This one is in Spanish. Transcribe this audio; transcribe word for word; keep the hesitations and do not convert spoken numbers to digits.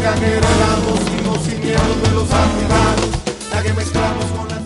que heredamos, hijos y nietos de los antigados, la que mezclamos con la